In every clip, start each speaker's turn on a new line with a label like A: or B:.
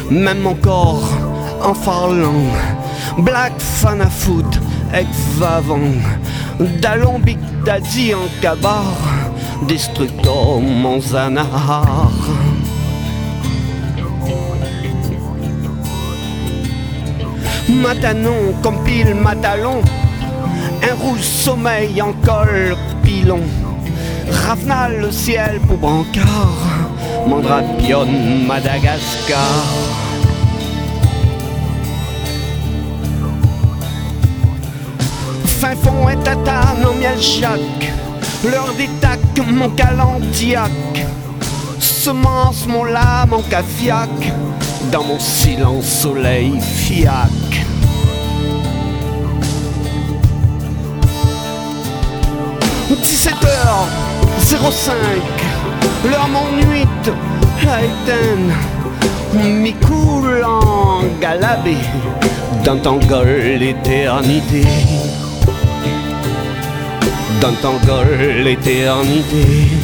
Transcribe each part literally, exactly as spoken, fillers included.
A: même encore en parlant. Black fan à foot, ex-vavant, d'alambic d'Asie en cabar, destructo Manzanar. Matanon, compile Matalon, un rouge sommeil en col pilon. Ravenal le ciel pour Brancard, Mandrapion, Madagascar. Fin fond et tatane en miel Jacques, l'heure des tacs, mon calendiac. Semence, mon lame en cafiac, dans mon silence soleil fiac. dix-sept heures zéro cinq, l'heure m'ennuie, la éteine, m'y coule en galabé, dans ton gueule l'éternité, dans ton gueule l'éternité.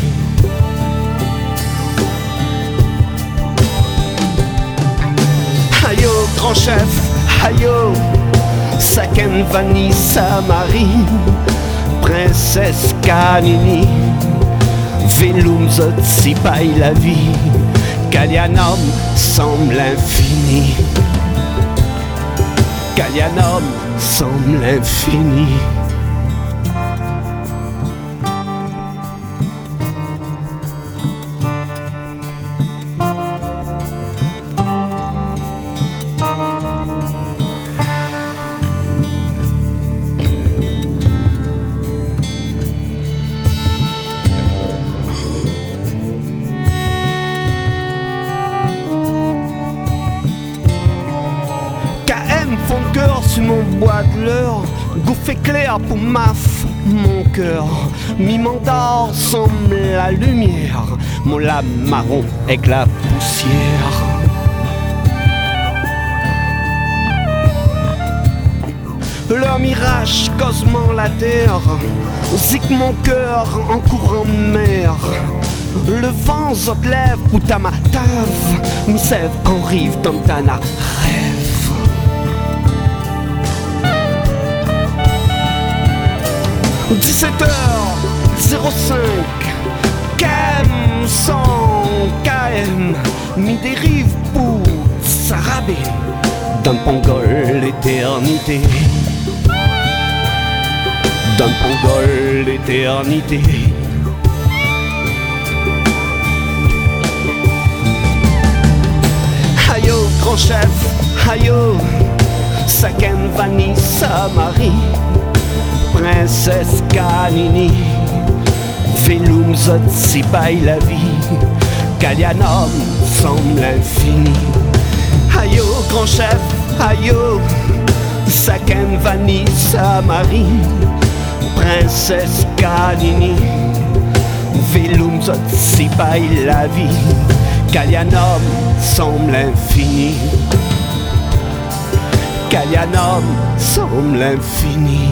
A: Aïe oh, grand chef, aïe oh, Saken Vanessa Marie, Princesse Canini, Velum Zotsipaï la vie, Kalianom semble infini, Kalianom semble infini. Fond de cœur sur mon bois de l'heure, gouffre éclair pour maf mon cœur. Mi-mandat semble la lumière, mon lame marron avec la poussière. Leur mirage cosement la terre, zic mon cœur en courant de mer. Le vent zot lève pour ta matave, mi sève en rive dans ta rêve. dix-sept heures zéro cinq, K M cent K M, mi dérive pour Sarabé, dans Pongol l'éternité, dans Pongol l'éternité. Aïe oh, grand chef, aïe oh, Saken Vanessa Marie, Princesse Canini, Velum Zotsipaï la vie, Kalianom semble infini. Aïe oh, grand chef, aïe oh, Saken Vanessa Marie, Princesse Canini, Velum Zotsipaï la vie, Kalianom semble infini, Kalianom semble infini,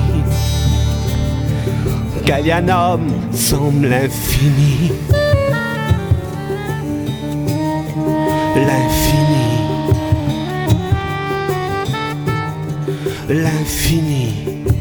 A: Kalianom semble l'infini, l'infini, l'infini.